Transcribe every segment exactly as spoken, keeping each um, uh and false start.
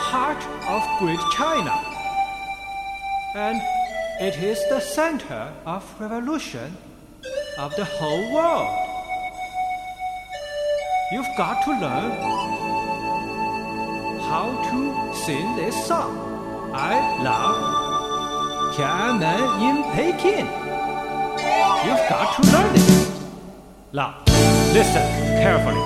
heart of Great China, and it is the center of revolution of the whole world. You've got to learn how to sing this song. I love Tiananmen in Peking. You've got to learn it. Now, listen carefully.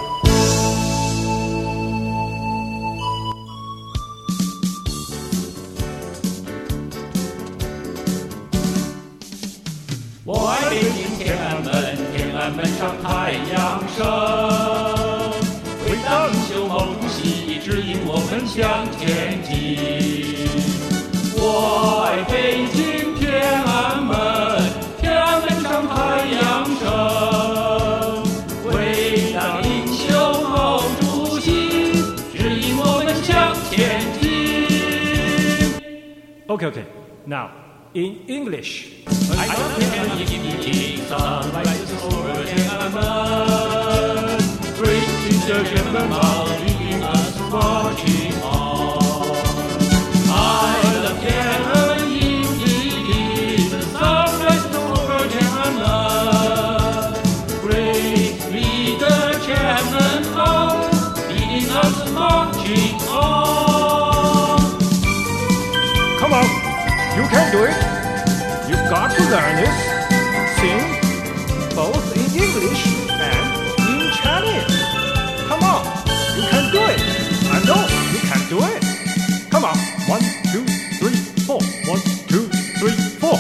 我爱北京天安门，天安门上太阳升，伟大领袖毛主席指引我们向前进。我爱北京天安门，天安门上太阳升，伟大领袖毛主席指引我们向前进。 Okay, okay. Now, in English. I love Tiananmen in Peking, sunrise is over Tiananmen. Great is the Chairman Mao leading us marching on. I love Tiananmen in Peking, the sunrise is over Tiananmen. Great leader Chairman Mao leading us marching on. Come on, you can do it. You've got to learn this. Sing both in English and in Chinese. Come on, you can do it. I know you can do it. Come on, one, two, three, four. One, two, three, four.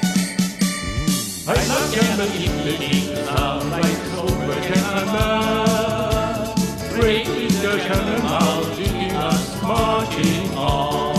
I love Tiananmen in Peking, the sunlight is over Tiananmen. Great is the Chairman Mao leading us marching on.